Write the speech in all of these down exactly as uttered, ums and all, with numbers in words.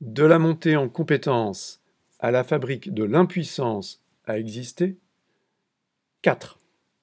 De la montée en compétence à la fabrique de l'impuissance à exister. quatre.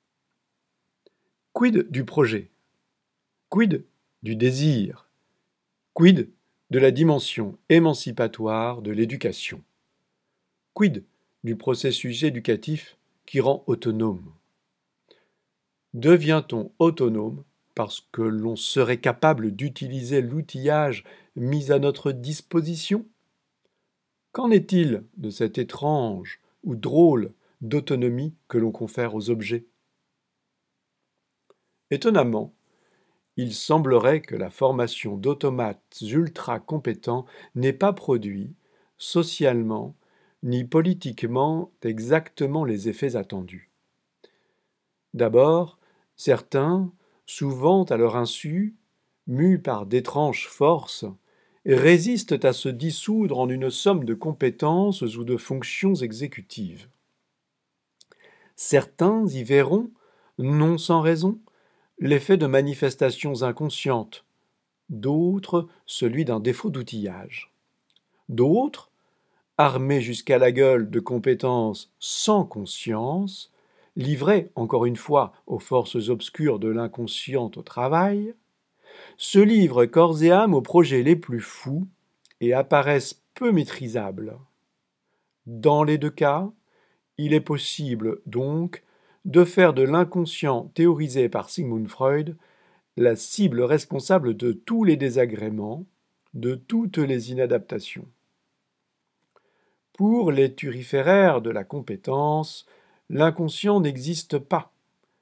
Quid du projet? Quid du désir? Quid de la dimension émancipatoire de l'éducation? Quid du processus éducatif qui rend autonome? Devient-on autonome parce que l'on serait capable d'utiliser l'outillage mis à notre disposition? Qu'en est-il de cette étrange ou drôle d'autonomie que l'on confère aux objets? Étonnamment, il semblerait que la formation d'automates ultra-compétents n'ait pas produit, socialement ni politiquement, exactement les effets attendus. D'abord, certains, souvent à leur insu, mus par d'étranges forces, résistent à se dissoudre en une somme de compétences ou de fonctions exécutives. Certains y verront, non sans raison, l'effet de manifestations inconscientes, d'autres celui d'un défaut d'outillage. D'autres, armés jusqu'à la gueule de compétences sans conscience, livrés, encore une fois, aux forces obscures de l'inconscient au travail, se livrent corps et âme aux projets les plus fous et apparaissent peu maîtrisables. Dans les deux cas, il est possible, donc, de faire de l'inconscient théorisé par Sigmund Freud la cible responsable de tous les désagréments, de toutes les inadaptations. Pour les turiféraires de la compétence, l'inconscient n'existe pas.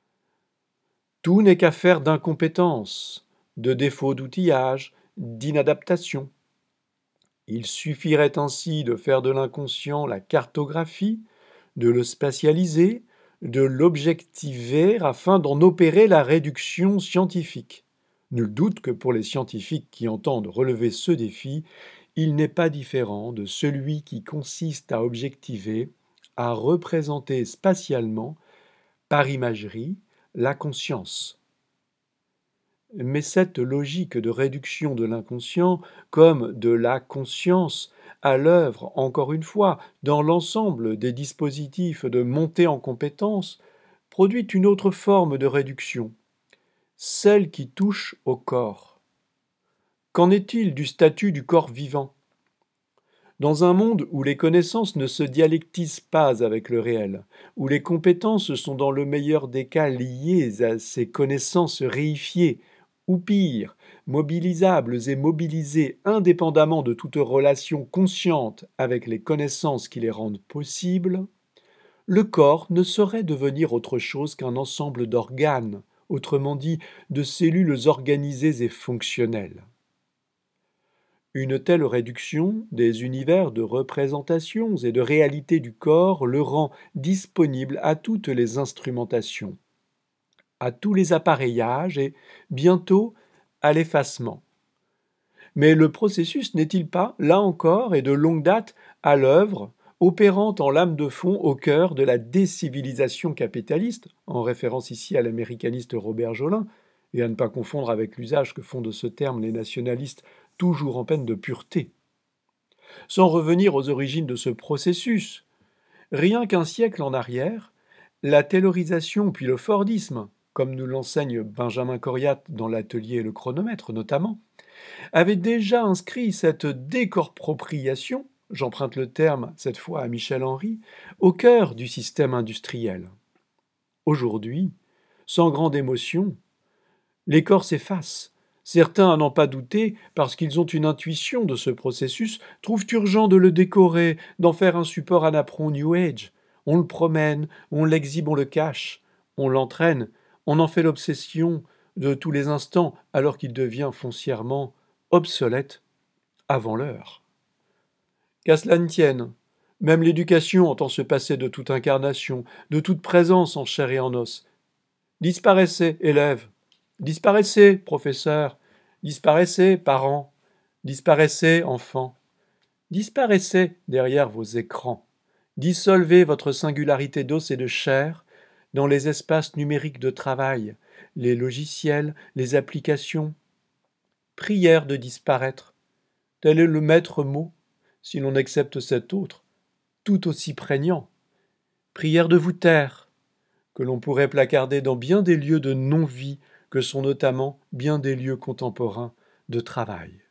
Tout n'est qu'affaire d'incompétence, de défaut d'outillage, d'inadaptation. Il suffirait ainsi de faire de l'inconscient la cartographie, de le spatialiser, de l'objectiver afin d'en opérer la réduction scientifique. Nul doute que pour les scientifiques qui entendent relever ce défi, il n'est pas différent de celui qui consiste à objectiver, à représenter spatialement, par imagerie, la conscience. Mais cette logique de réduction de l'inconscient, comme de la conscience, à l'œuvre, encore une fois, dans l'ensemble des dispositifs de montée en compétence, produit une autre forme de réduction, celle qui touche au corps. Qu'en est-il du statut du corps vivant? Dans un monde où les connaissances ne se dialectisent pas avec le réel, où les compétences sont dans le meilleur des cas liées à ces connaissances réifiées, ou pire, mobilisables et mobilisées indépendamment de toute relation consciente avec les connaissances qui les rendent possibles, le corps ne saurait devenir autre chose qu'un ensemble d'organes, autrement dit, de cellules organisées et fonctionnelles. Une telle réduction des univers de représentations et de réalité du corps le rend disponible à toutes les instrumentations, à tous les appareillages et, bientôt, à l'effacement. Mais le processus n'est-il pas, là encore et de longue date, à l'œuvre, opérant en lame de fond au cœur de la décivilisation capitaliste, en référence ici à l'américaniste Robert Jolin, et à ne pas confondre avec l'usage que font de ce terme les nationalistes toujours en peine de pureté. Sans revenir aux origines de ce processus, rien qu'un siècle en arrière, la taylorisation puis le fordisme, comme nous l'enseigne Benjamin Coriat dans l'atelier et le chronomètre notamment, avaient déjà inscrit cette décorpropriation, j'emprunte le terme cette fois à Michel Henry, au cœur du système industriel. Aujourd'hui, sans grande émotion, les corps s'effacent. Certains, à n'en pas douter, parce qu'ils ont une intuition de ce processus, trouvent urgent de le décorer, d'en faire un support à napperon New Age. On le promène, on l'exhibe, on le cache, on l'entraîne, on en fait l'obsession de tous les instants, alors qu'il devient foncièrement obsolète avant l'heure. Qu'à cela ne tienne, même l'éducation entend se passer de toute incarnation, de toute présence en chair et en os. Disparaissez, élèves. Disparaissez, professeurs, disparaissez, parents, disparaissez, enfants, disparaissez derrière vos écrans, dissolvez votre singularité d'os et de chair dans les espaces numériques de travail, les logiciels, les applications. Prière de disparaître, tel est le maître mot si l'on accepte cet autre, tout aussi prégnant. Prière de vous taire, que l'on pourrait placarder dans bien des lieux de non-vie que sont notamment bien des lieux contemporains de travail.